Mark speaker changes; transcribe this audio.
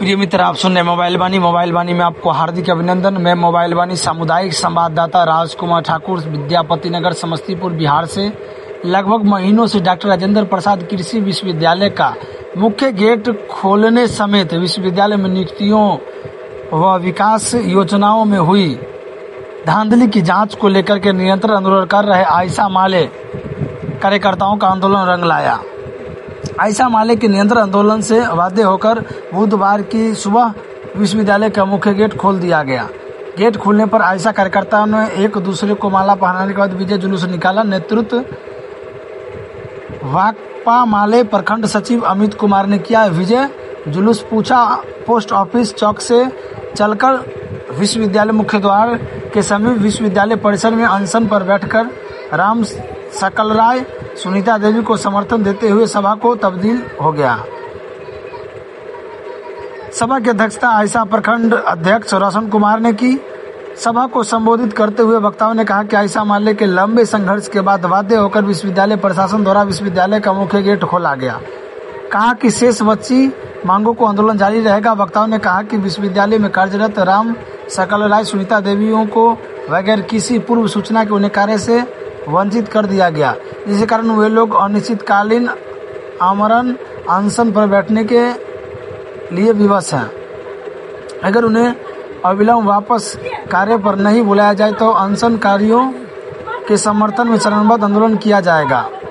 Speaker 1: प्रिय मित्र, आप सुन रहे मोबाइल वाणी में आपको हार्दिक अभिनंदन। मैं मोबाइल वाणी सामुदायिक संवाददाता राजकुमार ठाकुर विद्यापति नगर समस्तीपुर बिहार से लगभग महीनों से डॉक्टर राजेंद्र प्रसाद कृषि विश्वविद्यालय का मुख्य गेट खोलने समेत विश्वविद्यालय में नियुक्तियों व विकास योजनाओं में हुई धांधली की जांच को लेकर के निरंतर आंदोलन कर रहे आयशा माले कार्यकर्ताओं का आंदोलन रंग लाया। आयशा माले के निरंतर आंदोलन से बाध्य होकर बुधवार की सुबह विश्वविद्यालय का मुख्य गेट खोल दिया गया। गेट खोलने पर आयशा कार्यकर्ताओं ने एक दूसरे को माला पहनाने के बाद विजय जुलूस निकाला। नेतृत्व वाकपा माले प्रखंड सचिव अमित कुमार ने किया। विजय जुलूस पूछा पोस्ट ऑफिस चौक से चलकर विश्वविद्यालय मुख्य द्वार के समीप विश्वविद्यालय परिसर में अनशन पर बैठकर राम सकल राय सुनीता देवी को समर्थन देते हुए सभा को तब्दील हो गया। सभा की अध्यक्षता आयशा प्रखंड अध्यक्ष रोशन कुमार ने की। सभा को संबोधित करते हुए वक्ताओं ने कहा कि आयशा माले के लंबे संघर्ष के बाद बाध्य होकर विश्वविद्यालय प्रशासन द्वारा विश्वविद्यालय का मुख्य गेट खोला गया। कहा कि शेष बची मांगों को आंदोलन जारी रहेगा। वक्ताओं ने कहा कि विश्वविद्यालय में कार्यरत राम सकल राय सुनीता देवियों को बगैर किसी पूर्व सूचना के उन्हें कार्य से वंचित कर दिया गया, जिसके कारण वे लोग अनिश्चितकालीन आमरण अनशन पर बैठने के लिए विवश हैं। अगर उन्हें अविलंब वापस कार्य पर नहीं बुलाया जाए तो अनशनकारियों के समर्थन में चरणबद्ध आंदोलन किया जाएगा।